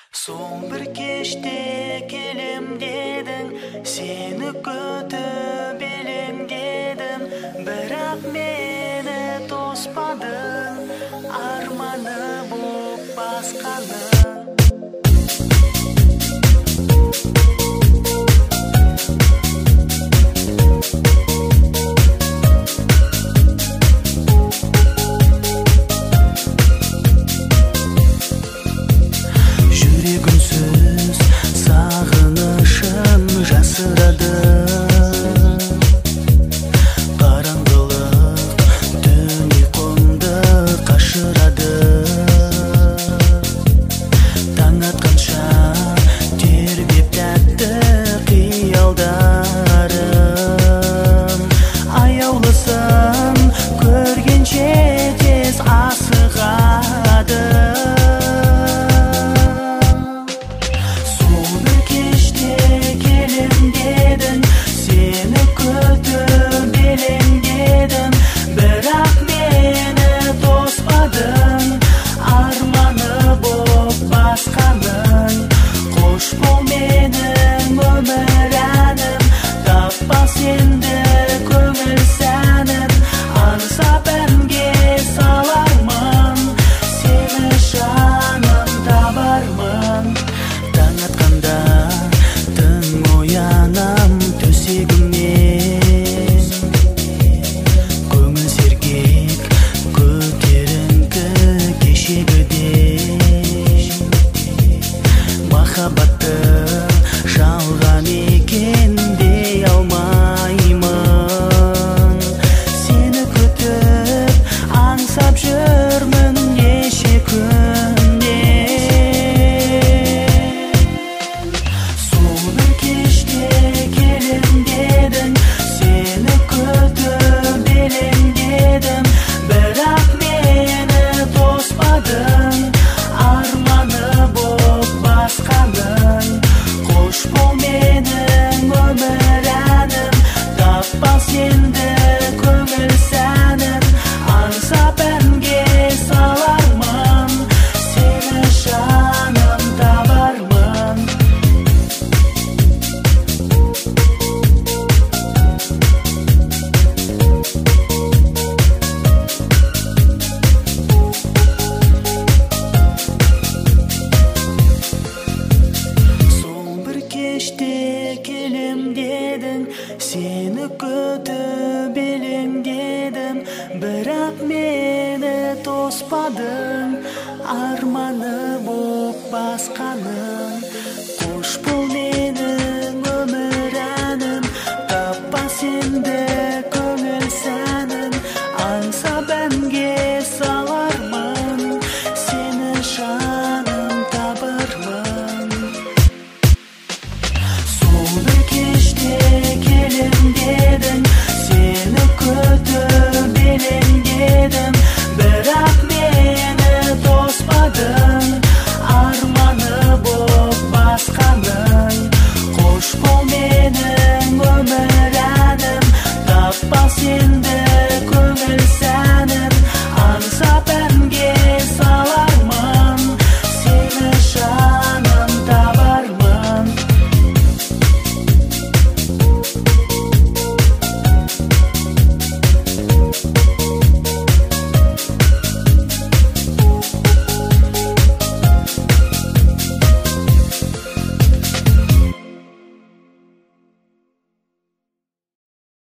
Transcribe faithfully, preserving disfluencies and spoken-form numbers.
Son bir kеште келем дедің, сені күтіп елем дедім, бірақ мені тоспадың, арманы боп басқаның. Жүрегімсіз сағынышым жасырады, қараңғылық түн ұйқымды қашырады. Таң атқанша тербеп тәтті қиялдарым, аяулысың көргенше тез асығады. Махаббатты жалған екен дей алмаймын, сені күтіп аңсап жүрмін неше күннен. Сол бір кеште келем дедің, сені күтіп елем дедім, бірақ мені тоспадың, арманы боп басқаның. Қош бол менің өмірәнім, таппас енді көңіл сәнім, аңсап әнге салармын, сені жаным табармын. Кеште келем дедің, сені күтіп елем дедім, бірақ мені тоспадың, арманы боп басқаның.